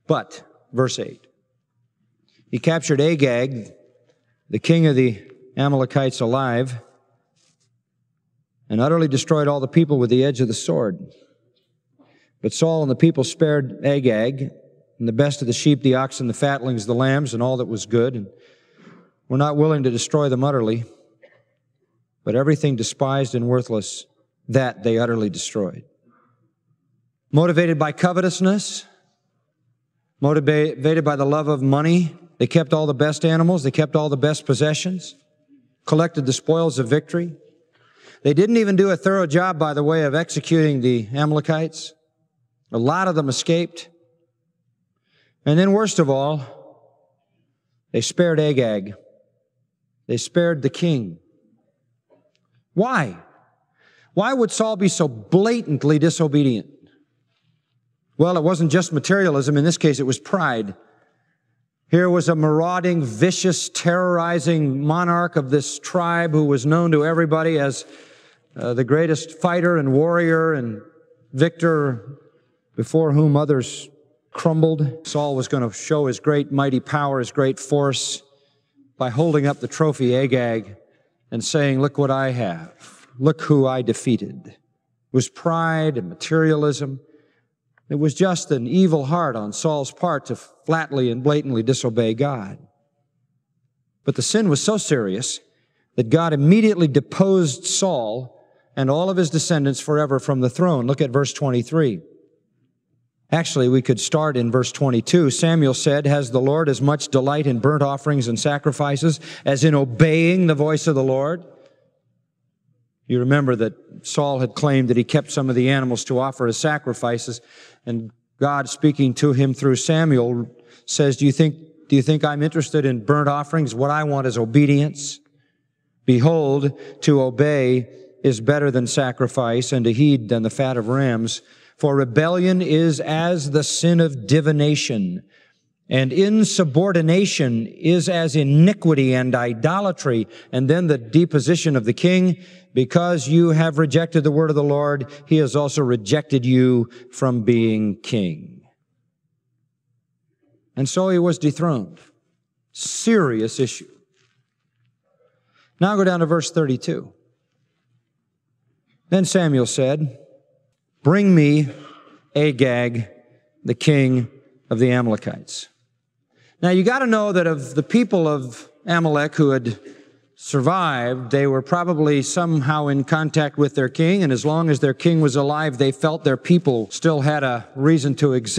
But, verse 8, he captured Agag, the king of the Amalekites, alive, and utterly destroyed all the people with the edge of the sword. But Saul and the people spared Agag, and the best of the sheep, the oxen, the fatlings, the lambs, and all that was good, and were not willing to destroy them utterly, but everything despised and worthless, that they utterly destroyed. Motivated by covetousness, motivated by the love of money, they kept all the best animals, they kept all the best possessions, collected the spoils of victory. They didn't even do a thorough job, by the way, of executing the Amalekites. A lot of them escaped. And then worst of all, they spared Agag. They spared the king. Why? Why would Saul be so blatantly disobedient? Well, it wasn't just materialism. In this case, it was pride. Here was a marauding, vicious, terrorizing monarch of this tribe who was known to everybody as the greatest fighter and warrior and victor before whom others crumbled. Saul was going to show his great mighty power, his great force, by holding up the trophy Agag and saying, look what I have. Look who I defeated. It was pride and materialism. It was just an evil heart on Saul's part to flatly and blatantly disobey God. But the sin was so serious that God immediately deposed Saul and all of his descendants forever from the throne. Look at verse 23. Actually, we could start in verse 22. Samuel said, has the Lord as much delight in burnt offerings and sacrifices as in obeying the voice of the Lord? You remember that Saul had claimed that he kept some of the animals to offer as sacrifices, and God, speaking to him through Samuel, says, do you think I'm interested in burnt offerings? What I want is obedience. Behold, to obey is better than sacrifice, and to heed than the fat of rams. For rebellion is as the sin of divination, and insubordination is as iniquity and idolatry. And then the deposition of the king, because you have rejected the word of the Lord, he has also rejected you from being king. And so he was dethroned. Serious issue. Now go down to verse 32. Then Samuel said, bring me Agag, the king of the Amalekites. Now you got to know that of the people of Amalek who had survived, they were probably somehow in contact with their king, and as long as their king was alive, they felt their people still had a reason to exist.